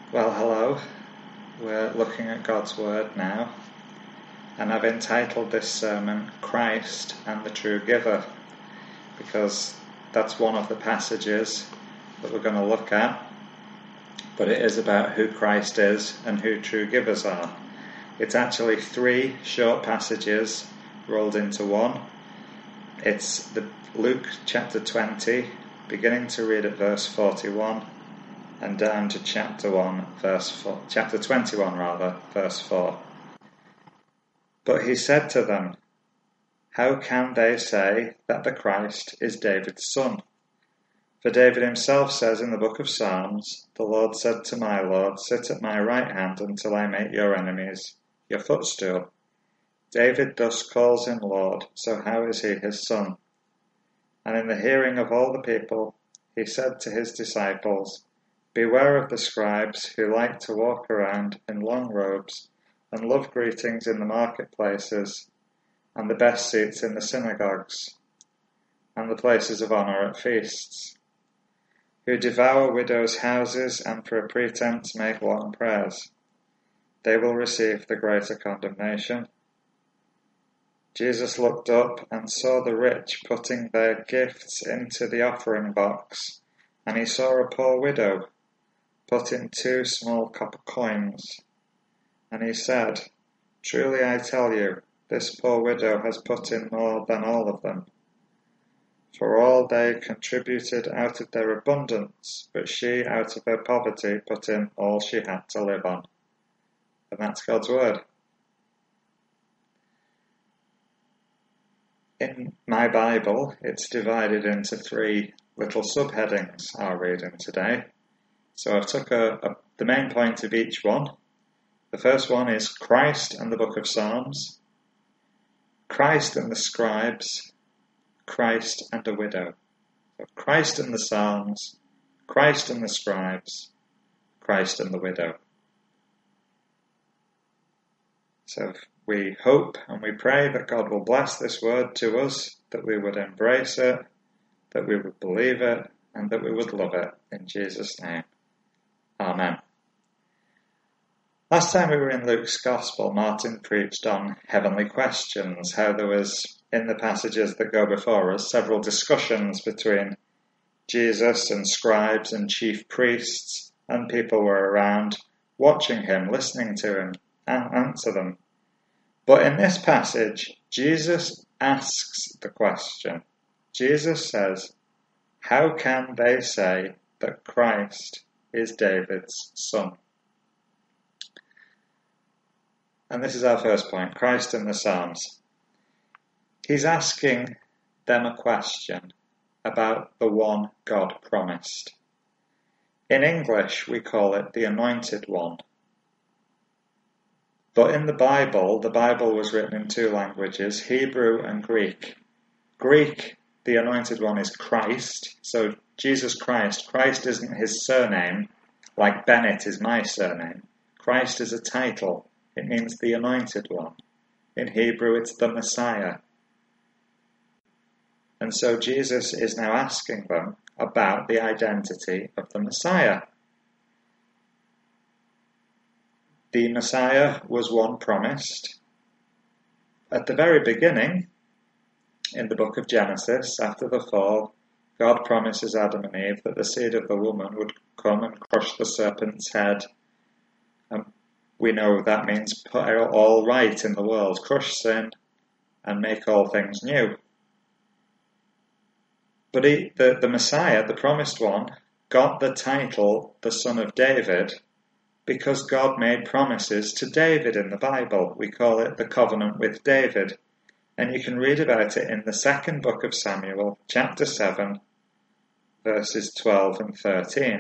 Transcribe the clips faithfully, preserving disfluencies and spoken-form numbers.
Well, hello. We're looking at God's Word now, and I've entitled this sermon Christ and the True Giver, because that's one of the passages that we're going to look at, but it is about who Christ is and who true givers are. It's actually three short passages rolled into one. It's the Luke chapter twenty, beginning to read at verse forty-one, and down to chapter one, verse four, chapter twenty-one rather, verse four. But he said to them, "How can they say that the Christ is David's son? For David himself says in the book of Psalms, 'The Lord said to my Lord, sit at my right hand until I make your enemies your footstool.' David thus calls him Lord, so how is he his son?" And in the hearing of all the people, he said to his disciples, "Beware of the scribes who like to walk around in long robes and love greetings in the marketplaces and the best seats in the synagogues and the places of honor at feasts, who devour widows' houses and for a pretense make long prayers. They will receive the greater condemnation." Jesus looked up and saw the rich putting their gifts into the offering box, and he saw a poor widow put in two small copper coins. And he said, "Truly I tell you, this poor widow has put in more than all of them. For all they contributed out of their abundance, but she out of her poverty put in all she had to live on." And that's God's word. In my Bible, it's divided into three little subheadings I'll read in today. So I've took a, a, the main point of each one. The first one is Christ and the book of Psalms, Christ and the scribes, Christ and a widow. So Christ and the Psalms, Christ and the scribes, Christ and the widow. So we hope and we pray that God will bless this word to us, that we would embrace it, that we would believe it, and that we would love it. In Jesus' name. Amen. Last time we were in Luke's Gospel, Martin preached on heavenly questions, how there was, in the passages that go before us, several discussions between Jesus and scribes and chief priests, and people were around watching him, listening to him, and answer them. But in this passage, Jesus asks the question. Jesus says, "How can they say that Christ is David's son?" And this is our first point, Christ and the Psalms. He's asking them a question about the one God promised. In English, we call it the Anointed One. But in the Bible, the Bible was written in two languages, Hebrew and Greek. Greek, the Anointed One is Christ, so Jesus Christ. Christ isn't his surname, like Bennett is my surname. Christ is a title. It means the Anointed One. In Hebrew, it's the Messiah. And so Jesus is now asking them about the identity of the Messiah. The Messiah was one promised. At the very beginning, in the book of Genesis, after the fall, God promises Adam and Eve that the seed of the woman would come and crush the serpent's head. And we know that means put all right in the world, crush sin, and make all things new. But he, the, the Messiah, the promised one, got the title, the Son of David, because God made promises to David in the Bible. We call it the covenant with David. And you can read about it in the second book of Samuel, chapter seven, verses twelve and thirteen.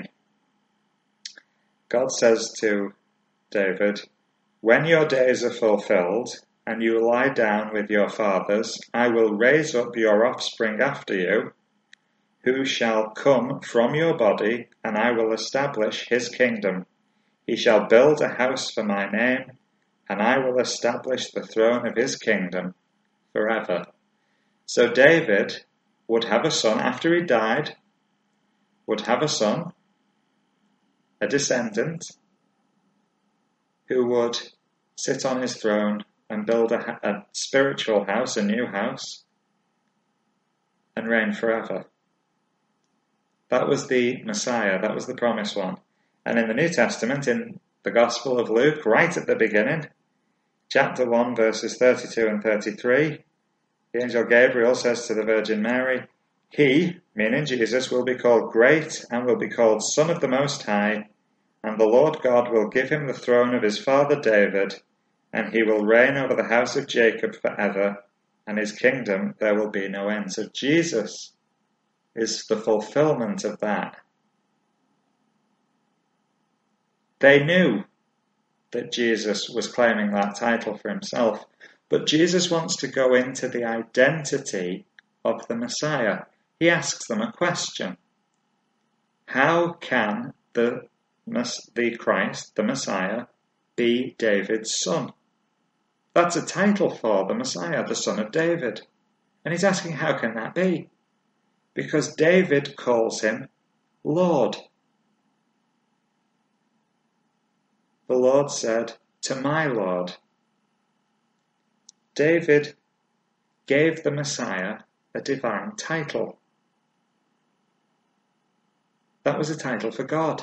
God says to David, "When your days are fulfilled, and you lie down with your fathers, I will raise up your offspring after you, who shall come from your body, and I will establish his kingdom. He shall build a house for my name, and I will establish the throne of his kingdom forever." So David would have a son after he died, would have a son, a descendant, who would sit on his throne and build a, a spiritual house, a new house, and reign forever. That was the Messiah, that was the promised one. And in the New Testament, in the Gospel of Luke, right at the beginning, chapter one, verses thirty-two and thirty-three, the angel Gabriel says to the Virgin Mary, "He," meaning Jesus, "will be called great and will be called Son of the Most High, and the Lord God will give him the throne of his father David, and he will reign over the house of Jacob forever, and his kingdom there will be no end." So Jesus is the fulfillment of that. They knew that Jesus was claiming that title for himself, but Jesus wants to go into the identity of the Messiah. He asks them a question. How can the, the Christ, the Messiah, be David's son? That's a title for the Messiah, the son of David. And he's asking, how can that be? Because David calls him Lord. The Lord said, "To my Lord." David gave the Messiah a divine title. That was a title for God.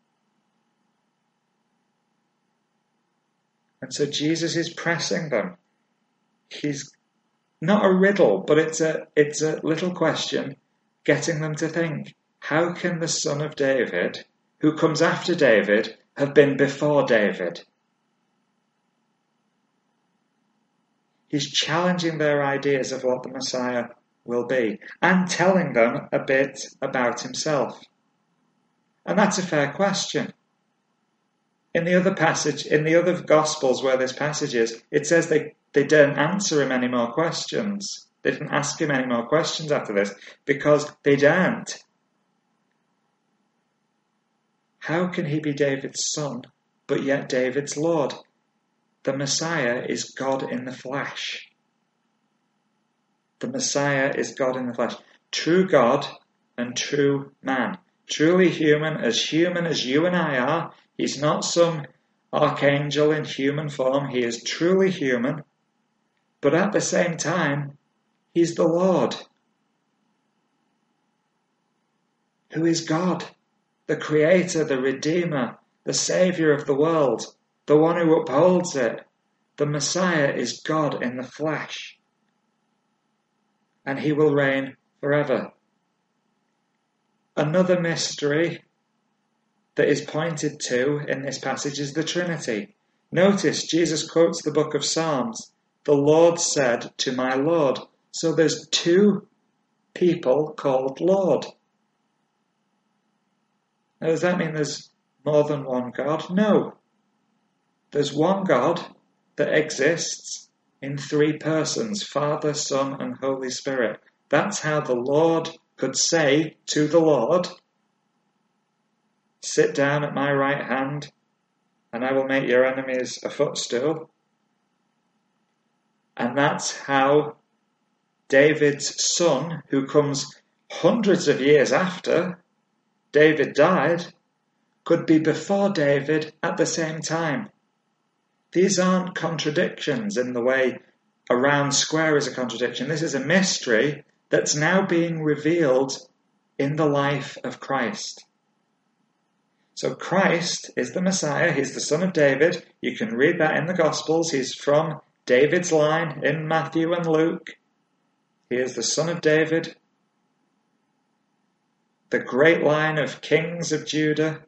And so Jesus is pressing them. He's not a riddle, but it's a, it's a little question, getting them to think, how can the son of David, who comes after David, have been before David? He's challenging their ideas of what the Messiah will be and telling them a bit about himself. And that's a fair question. In the other passage, in the other Gospels where this passage is, it says they, they didn't answer him any more questions. They didn't ask him any more questions after this because they daren't. How can he be David's son, but yet David's Lord? The Messiah is God in the flesh. The Messiah is God in the flesh. True God and true man. Truly human, as human as you and I are. He's not some archangel in human form. He is truly human. But at the same time, he's the Lord, who is God, the Creator, the Redeemer, the Saviour of the world, the one who upholds it. The Messiah is God in the flesh, and he will reign forever. Another mystery that is pointed to in this passage is the Trinity. Notice Jesus quotes the book of Psalms. The Lord said to my Lord. So there's two people called Lord. Now, does that mean there's more than one God? No. There's one God that exists in three persons, Father, Son, and Holy Spirit. That's how the Lord could say to the Lord, "Sit down at my right hand, and I will make your enemies a footstool." And that's how David's son, who comes hundreds of years after David died, could be before David at the same time. These aren't contradictions in the way a round square is a contradiction. This is a mystery that's now being revealed in the life of Christ. So Christ is the Messiah. He's the son of David. You can read that in the Gospels. He's from David's line in Matthew and Luke. He is the son of David, the great line of kings of Judah.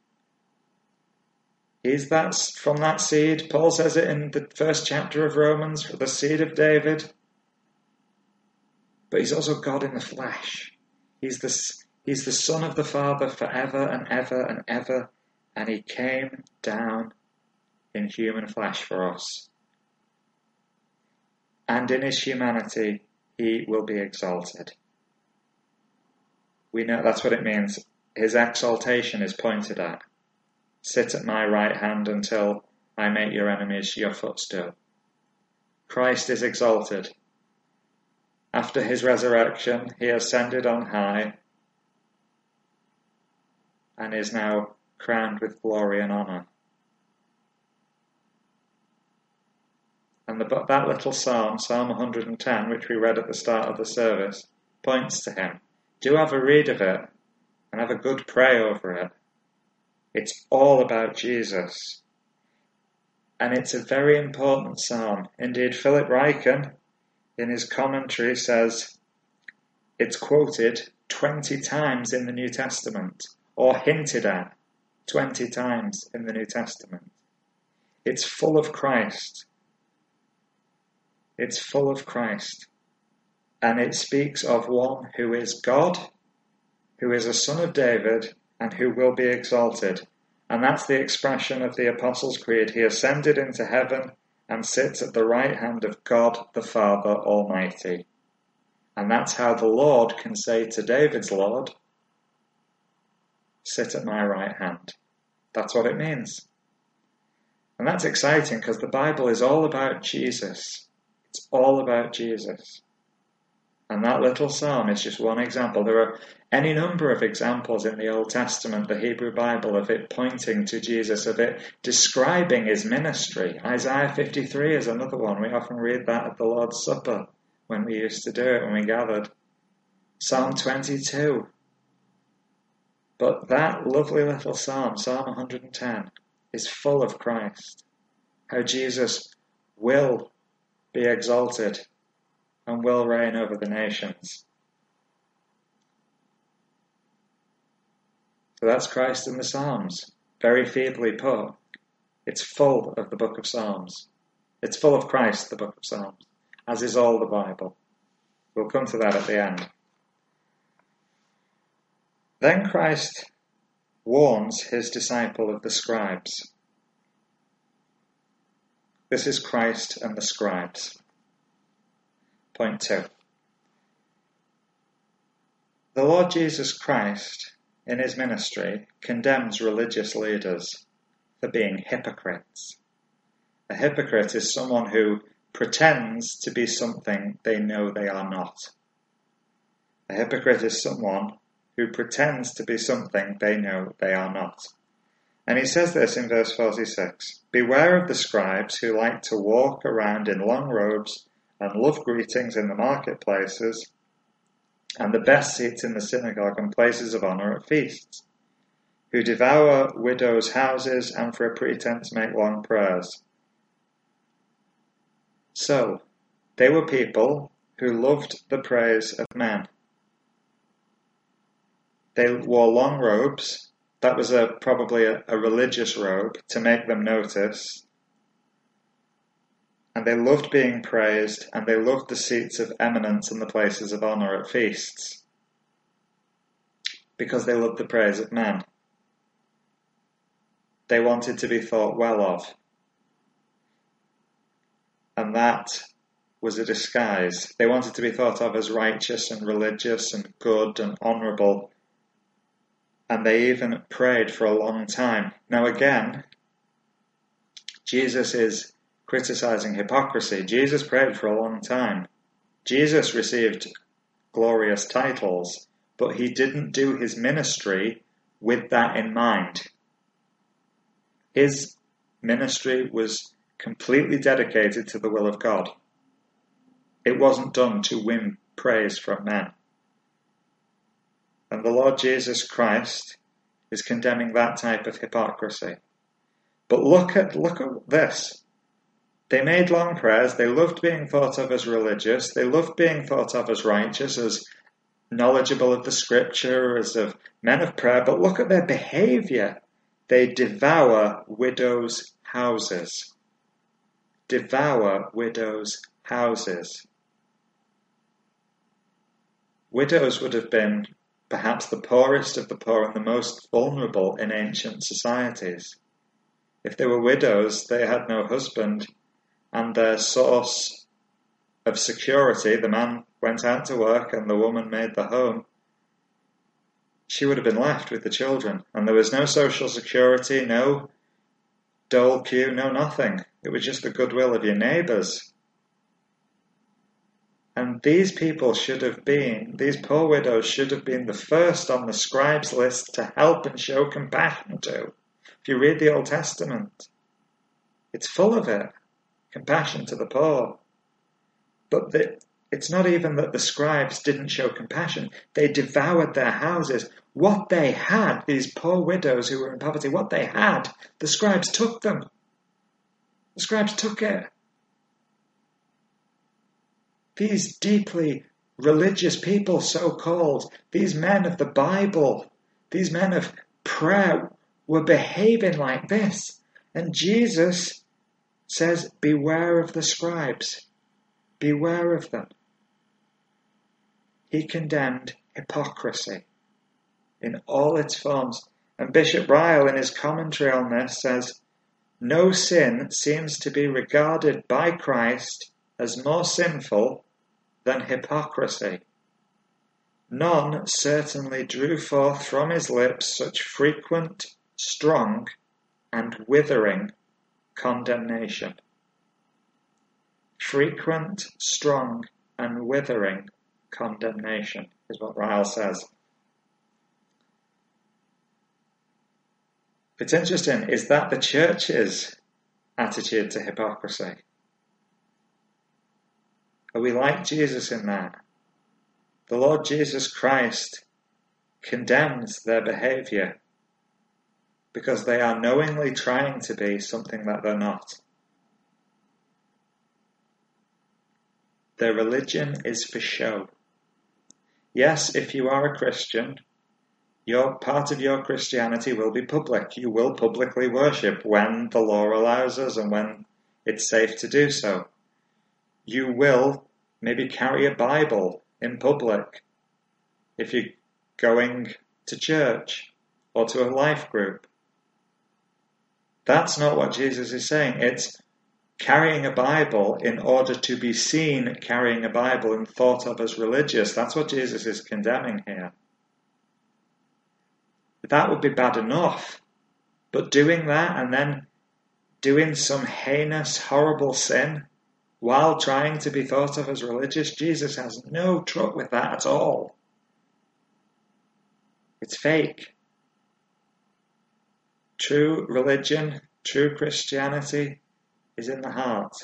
He's that, from that seed. Paul says it in the first chapter of Romans, for the seed of David. But he's also God in the flesh. He's the, he's the Son of the Father forever and ever and ever. And he came down in human flesh for us. And in his humanity, he will be exalted. We know that's what it means. His exaltation is pointed at. Sit at my right hand until I make your enemies your footstool. Christ is exalted. After his resurrection, he ascended on high and is now crowned with glory and honour. And the, that little psalm, Psalm one hundred ten, which we read at the start of the service, points to him. Do have a read of it and have a good pray over it. It's all about Jesus. And it's a very important psalm. Indeed, Philip Ryken, in his commentary, says it's quoted twenty times in the New Testament, or hinted at twenty times in the New Testament. It's full of Christ. It's full of Christ. And it speaks of one who is God, who is a son of David, and who will be exalted. And that's the expression of the Apostles' Creed. He ascended into heaven and sits at the right hand of God the Father Almighty. And that's how the Lord can say to David's Lord, sit at my right hand. That's what it means. And that's exciting because the Bible is all about Jesus. It's all about Jesus. And that little psalm is just one example. There are any number of examples in the Old Testament, the Hebrew Bible, of it pointing to Jesus, of it describing his ministry. Isaiah fifty-three is another one. We often read that at the Lord's Supper when we used to do it, when we gathered. Psalm twenty-two. But that lovely little psalm, Psalm one hundred ten, is full of Christ. How Jesus will be exalted and will reign over the nations. So that's Christ in the Psalms. Very feebly put. It's full of the book of Psalms. It's full of Christ, the book of Psalms, as is all the Bible. We'll come to that at the end. Then Christ warns his disciple of the scribes. This is Christ and the scribes. Point two. The Lord Jesus Christ, in his ministry, condemns religious leaders for being hypocrites. A hypocrite is someone who pretends to be something they know they are not. A hypocrite is someone who pretends to be something they know they are not. And he says this in verse forty-six. Beware of the scribes who like to walk around in long robes and love greetings in the marketplaces and the best seats in the synagogue and places of honour at feasts, who devour widows' houses and for a pretense make long prayers. So, they were people who loved the praise of men. They wore long robes. That was a, probably a, a religious robe to make them notice. And they loved being praised, and they loved the seats of eminence and the places of honour at feasts, because they loved the praise of men. They wanted to be thought well of. And that was a disguise. They wanted to be thought of as righteous and religious and good and honourable. And they even prayed for a long time. Now again, Jesus is criticizing hypocrisy. Jesus prayed for a long time. Jesus received glorious titles, but he didn't do his ministry with that in mind. His ministry was completely dedicated to the will of God. It wasn't done to win praise from men. And the Lord Jesus Christ is condemning that type of hypocrisy. But look at look at this. They made long prayers. They loved being thought of as religious. They loved being thought of as righteous, as knowledgeable of the scripture, as of men of prayer. But look at their behavior. They devour widows' houses. Devour widows' houses. Widows would have been perhaps the poorest of the poor and the most vulnerable in ancient societies. If they were widows, they had no husband, and their source of security, the man went out to work and the woman made the home, she would have been left with the children. And there was no social security, no dole queue, no nothing. It was just the goodwill of your neighbours. And these people should have been, these poor widows should have been the first on the scribes' list to help and show compassion to. If you read the Old Testament, it's full of it. compassion to the poor. But the, it's not even that the scribes didn't show compassion. They devoured their houses. What they had, these poor widows who were in poverty, what they had, the scribes took them. The scribes took it. These deeply religious people, so-called, these men of the Bible, these men of prayer, were behaving like this. And Jesus says, beware of the scribes. Beware of them. He condemned hypocrisy in all its forms. And Bishop Ryle, in his commentary on this, says, no sin seems to be regarded by Christ as more sinful than hypocrisy. None certainly drew forth from his lips such frequent, strong, and withering condemnation. Frequent, strong, and withering condemnation is what Ryle says. It's interesting, is that the church's attitude to hypocrisy? Are we like Jesus in that? The Lord Jesus Christ condemns their behaviour because they are knowingly trying to be something that they're not. Their religion is for show. Yes, if you are a Christian, your part of your Christianity will be public. You will publicly worship when the law allows us and when it's safe to do so. You will maybe carry a Bible in public if you're going to church or to a life group. That's not what Jesus is saying. It's carrying a Bible in order to be seen carrying a Bible and thought of as religious. That's what Jesus is condemning here. That would be bad enough. But doing that and then doing some heinous, horrible sin while trying to be thought of as religious, Jesus has no truck with that at all. It's fake. True religion, true Christianity is in the heart.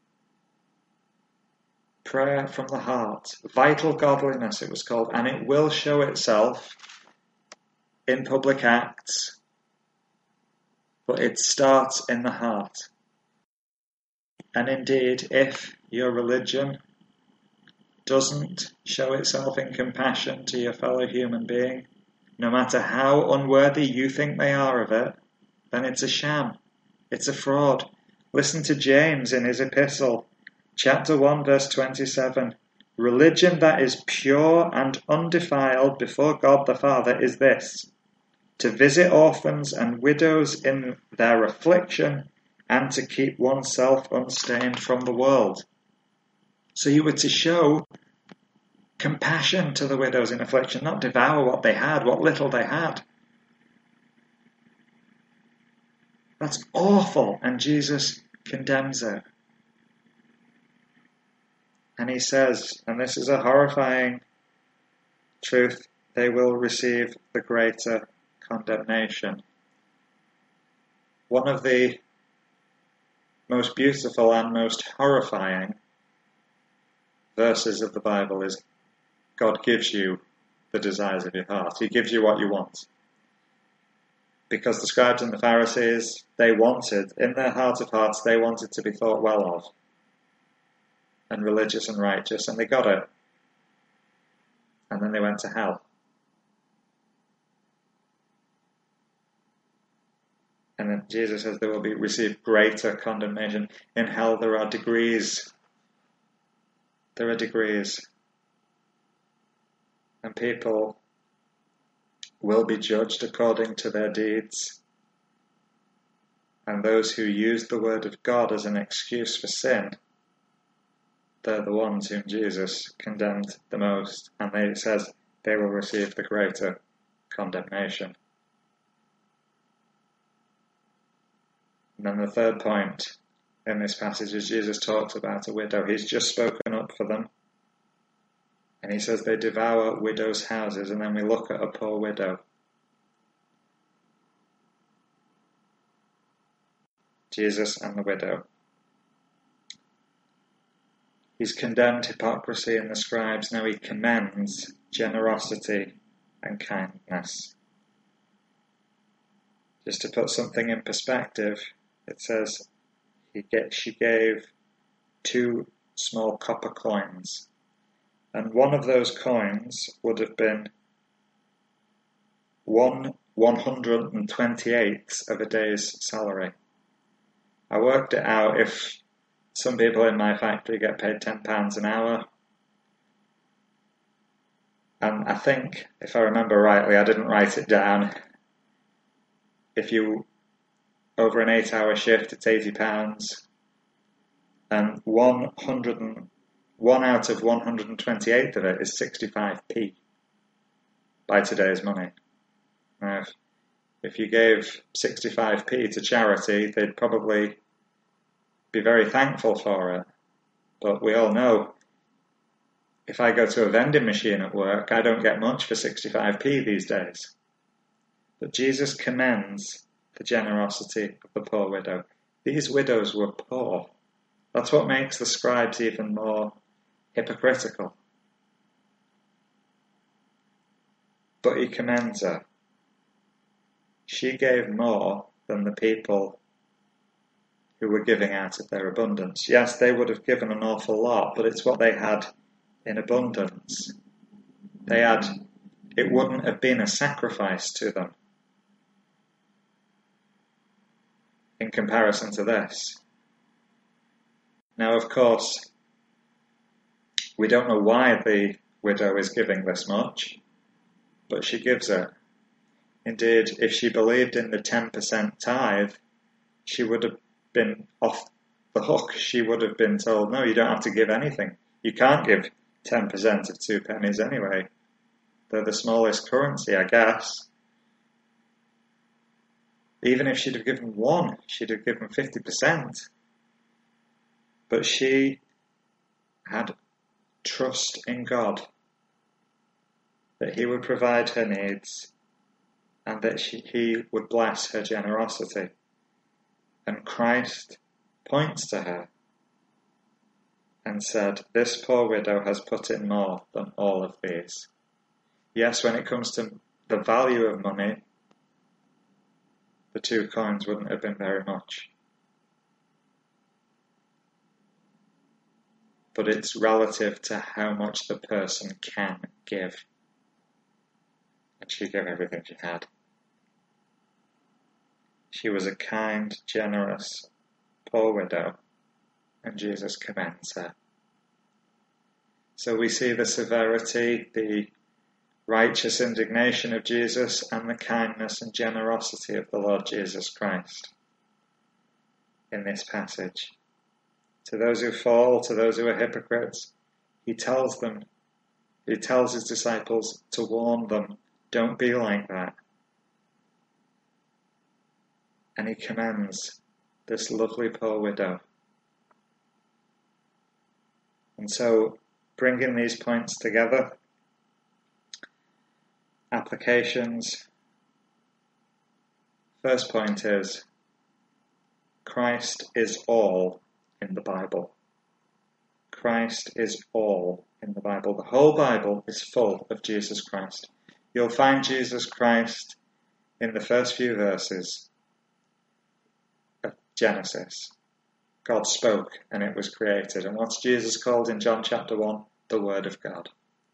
Prayer from the heart. Vital godliness, it was called, and it will show itself in public acts, but it starts in the heart. And indeed, if your religion doesn't show itself in compassion to your fellow human being, no matter how unworthy you think they are of it, then it's a sham. It's a fraud. Listen to James in his epistle, chapter one, verse twenty-seven. Religion that is pure and undefiled before God the Father is this: to visit orphans and widows in their affliction, and to keep oneself unstained from the world. So you were to show compassion to the widows in affliction, not devour what they had, what little they had. That's awful, and Jesus condemns it. And he says, and this is a horrifying truth, they will receive the greater condemnation. One of the most beautiful and most horrifying verses of the Bible is God gives you the desires of your heart. He gives you what you want. Because the scribes and the Pharisees, they wanted, in their heart of hearts, they wanted to be thought well of and religious and righteous, and they got it. And then they went to hell. And then Jesus says they will be receive greater condemnation. In hell there are degrees. There are degrees. And people will be judged according to their deeds. And those who use the word of God as an excuse for sin, they're the ones whom Jesus condemned the most. And they, it says they will receive the greater condemnation. And then the third point in this passage is Jesus talks about a widow. He's just spoken up for them. And he says they devour widows' houses. And then we look at a poor widow. Jesus and the widow. He's condemned hypocrisy in the scribes. Now he commends generosity and kindness. Just to put something in perspective, it says he get, she gave two small copper coins. And one of those coins would have been one one hundred twenty-eighth of a day's salary. I worked it out. If some people in my factory get paid ten pounds an hour, and I think, if I remember rightly, I didn't write it down, if you, over an eight hour shift, it's eighty pounds, and one hundred and one out of one hundred twenty-eight of it is sixty-five p by today's money. Now, if, if you gave sixty-five p to charity, they'd probably be very thankful for it. But we all know, if I go to a vending machine at work, I don't get much for sixty-five p these days. But Jesus commends the generosity of the poor widow. These widows were poor. That's what makes the scribes even more hypocritical. But he commends her. She gave more than the people who were giving out of their abundance. Yes, they would have given an awful lot, but it's what they had in abundance. They had, it wouldn't have been a sacrifice to them in comparison to this. Now, of course, we don't know why the widow is giving this much, but she gives it. Indeed, if she believed in the ten percent tithe, she would have been off the hook. She would have been told, no, you don't have to give anything. You can't give ten percent of two pennies anyway. They're the smallest currency, I guess. Even if she'd have given one, she'd have given fifty percent. But she had trust in God, that he would provide her needs and that she, he would bless her generosity. And Christ points to her and said, this poor widow has put in more than all of these. Yes, when it comes to the value of money, the two coins wouldn't have been very much. But it's relative to how much the person can give. And she gave everything she had. She was a kind, generous, poor widow, and Jesus commends her. So we see the severity, the righteous indignation of Jesus, and the kindness and generosity of the Lord Jesus Christ in this passage. To those who fall, to those who are hypocrites, he tells them, he tells his disciples to warn them, don't be like that. And he commends this lovely poor widow. And so, bringing these points together, applications. First point is, Christ is all in the Bible. Christ is all in the Bible. The whole Bible is full of Jesus Christ. You'll find Jesus Christ in the first few verses of Genesis. God spoke and it was created. And what's Jesus called in John chapter one? The Word of God.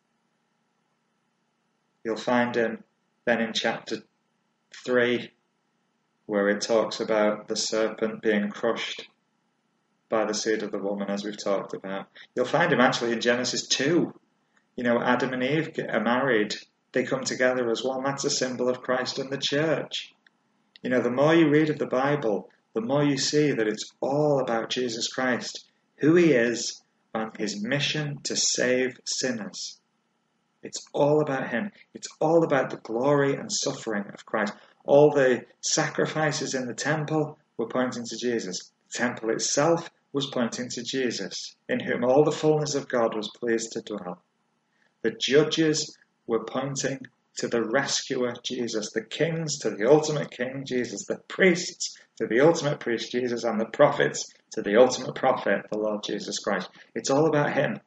You'll find him then in chapter three, where it talks about the serpent being crushed by the seed of the woman, as we've talked about. You'll find him actually in Genesis two. You know, Adam and Eve are married. They come together as one. That's a symbol of Christ and the church. You know, the more you read of the Bible, the more you see that it's all about Jesus Christ, who he is, and his mission to save sinners. It's all about him. It's all about the glory and suffering of Christ. All the sacrifices in the temple were pointing to Jesus. The temple itself was pointing to Jesus, in whom all the fullness of God was pleased to dwell. The judges were pointing to the rescuer, Jesus, the kings to the ultimate king, Jesus, the priests to the ultimate priest, Jesus, and the prophets to the ultimate prophet, the Lord Jesus Christ. It's all about him.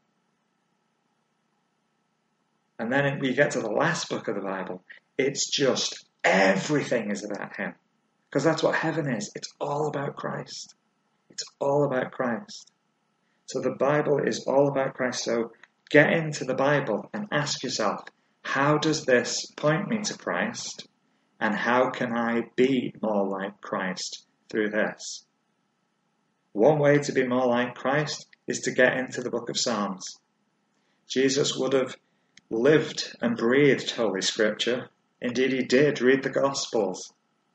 And then we get to the last book of the Bible. It's just everything is about him. Because that's what heaven is. It's all about Christ. It's all about Christ. So the Bible is all about Christ. So get into the Bible and ask yourself, how does this point me to Christ? And how can I be more like Christ through this? One way to be more like Christ is to get into the book of Psalms. Jesus would have lived and breathed Holy Scripture. Indeed, he did read the Gospels.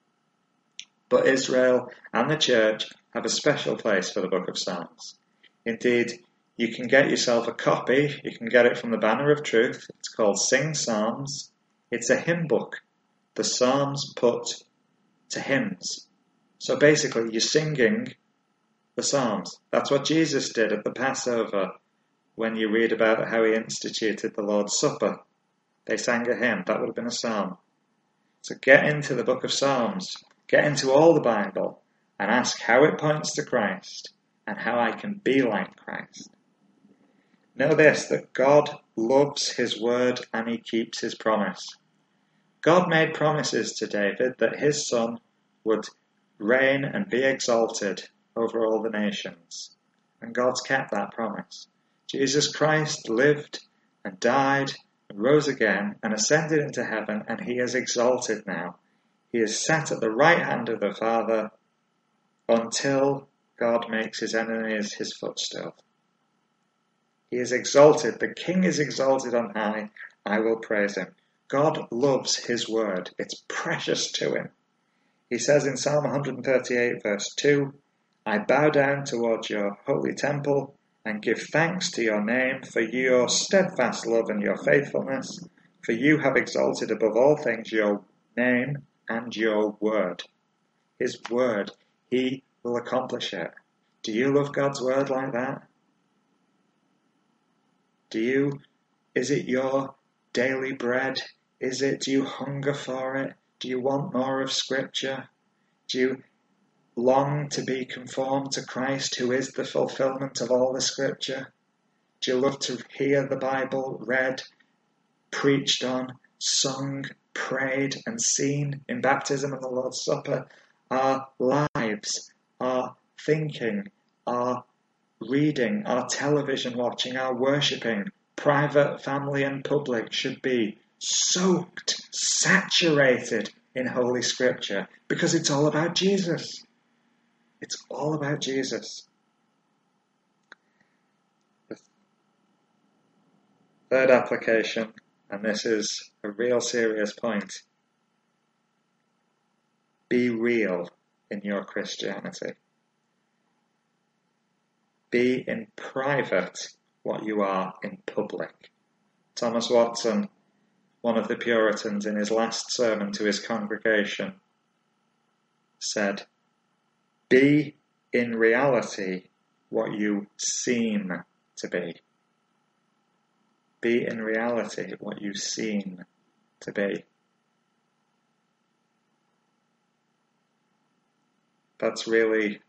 But Israel and the church have a special place for the book of Psalms. Indeed, you can get yourself a copy. You can get it from the Banner of Truth. It's called Sing Psalms. It's a hymn book. The Psalms put to hymns. So basically, you're singing the Psalms. That's what Jesus did at the Passover when you read about how he instituted the Lord's Supper. They sang a hymn. That would have been a psalm. So get into the book of Psalms. Get into all the Bible and ask how it points to Christ and how I can be like Christ. Know this, that God loves his word and he keeps his promise. God made promises to David that his son would reign and be exalted over all the nations. And God's kept that promise. Jesus Christ lived and died and rose again and ascended into heaven, and he is exalted now. He is sat at the right hand of the Father until God makes his enemies his footstool. He is exalted. The King is exalted on high. I will praise him. God loves his word. It's precious to him. He says in Psalm one thirty-eight, verse two, I bow down towards your holy temple and give thanks to your name for your steadfast love and your faithfulness, for you have exalted above all things your name and your word. His word, he will accomplish it. Do you love God's word like that? Do you, is it your daily bread? Is it, do you hunger for it? Do you want more of Scripture? Do you long to be conformed to Christ, who is the fulfillment of all the Scripture? Do you love to hear the Bible read, preached on, sung, prayed and seen in baptism and the Lord's Supper? Our lives, our thinking, our reading, our television watching, our worshipping, private, family and public should be soaked, saturated in Holy Scripture, because it's all about Jesus. It's all about Jesus. The third application, and this is a real serious point. Be real in your Christianity. Be in private what you are in public. Thomas Watson, one of the Puritans, in his last sermon to his congregation, said, be in reality what you seem to be. Be in reality what you seem to be. That's really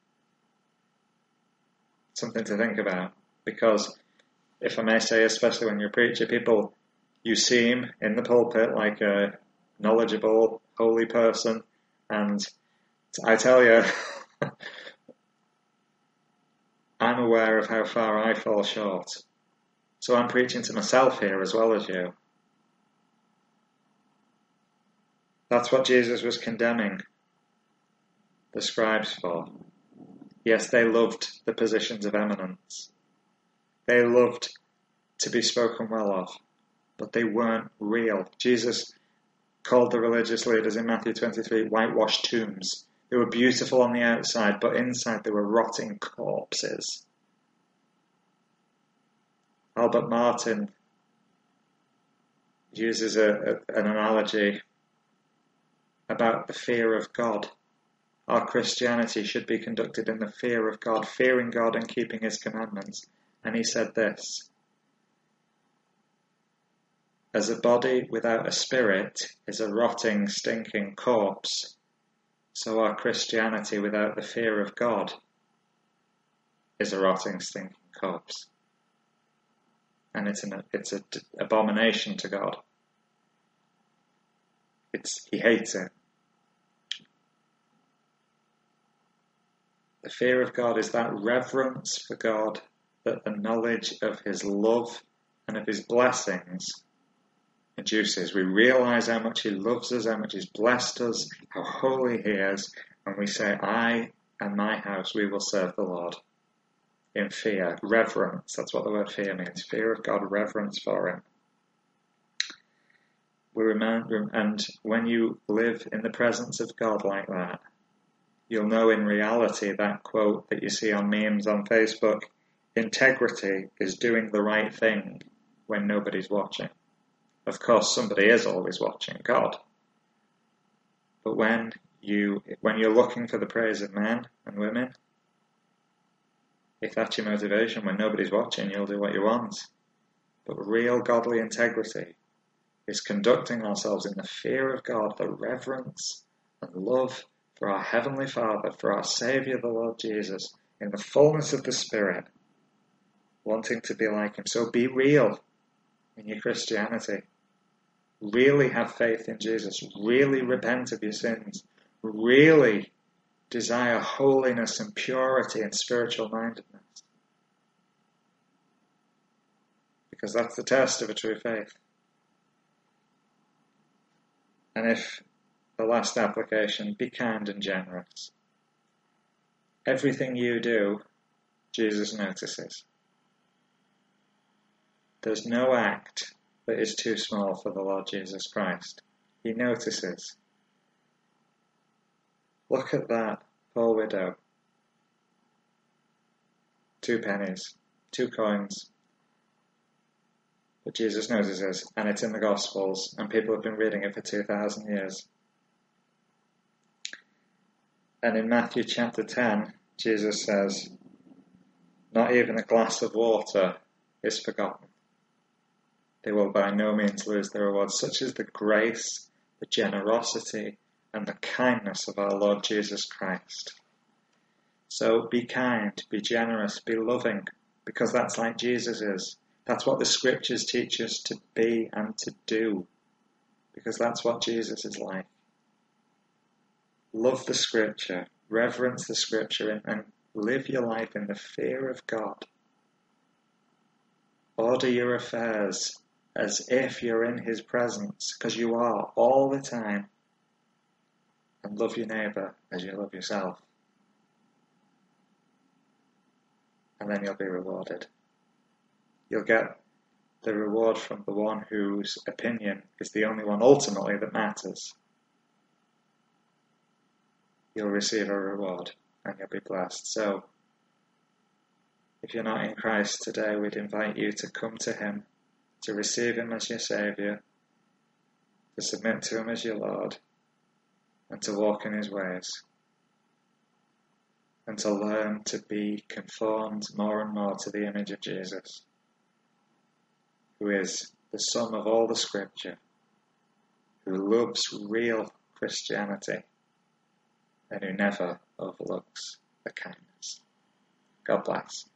something to think about, because if I may say, especially when you're a preacher, people, you seem in the pulpit like a knowledgeable, holy person, and I tell you, I'm aware of how far I fall short. So I'm preaching to myself here as well as you. That's what Jesus was condemning the scribes for. Yes, they loved the positions of eminence. They loved to be spoken well of, but they weren't real. Jesus called the religious leaders in Matthew twenty-three whitewashed tombs. They were beautiful on the outside, but inside they were rotting corpses. Albert Martin uses a, a, an analogy about the fear of God. Our Christianity should be conducted in the fear of God, fearing God and keeping his commandments. And he said this: As a body without a spirit is a rotting, stinking corpse, so our Christianity without the fear of God is a rotting, stinking corpse. And it's an it's an abomination to God. It's He hates it. The fear of God is that reverence for God, that the knowledge of His love and of His blessings induces. We realise how much He loves us, how much He's blessed us, how holy He is, and we say, I and my house, we will serve the Lord. In fear, reverence, that's what the word fear means. Fear of God, reverence for Him. We remember, and when you live in the presence of God like that, you'll know in reality that quote that you see on memes on Facebook, integrity is doing the right thing when nobody's watching. Of course, somebody is always watching, God. But when you, when you're looking for the praise of men and women, if that's your motivation, when nobody's watching, you'll do what you want. But real godly integrity is conducting ourselves in the fear of God, the reverence and love for our Heavenly Father, for our Saviour, the Lord Jesus, in the fullness of the Spirit, wanting to be like Him. So be real in your Christianity. Really have faith in Jesus. Really repent of your sins. Really desire holiness and purity and spiritual mindedness. Because that's the test of a true faith. And if the last application, be kind and generous. Everything you do, Jesus notices. There's no act that is too small for the Lord Jesus Christ. He notices. Look at that poor widow. Two pennies, two coins. But Jesus notices, and it's in the Gospels, and people have been reading it for two thousand years. And in Matthew chapter ten, Jesus says, not even a glass of water is forgotten. They will by no means lose their reward. Such is the grace, the generosity, and the kindness of our Lord Jesus Christ. So be kind, be generous, be loving, because that's like Jesus is. That's what the Scriptures teach us to be and to do, because that's what Jesus is like. Love the Scripture, reverence the Scripture, and, and live your life in the fear of God. Order your affairs as if you're in His presence, because you are all the time. And love your neighbour as you love yourself. And then you'll be rewarded. You'll get the reward from the one whose opinion is the only one ultimately that matters. You'll receive a reward and you'll be blessed. So, if you're not in Christ today, we'd invite you to come to Him, to receive Him as your Saviour, to submit to Him as your Lord, and to walk in His ways, and to learn to be conformed more and more to the image of Jesus, who is the sum of all the Scripture, who loves real Christianity, and who never overlooks the kindness. God bless.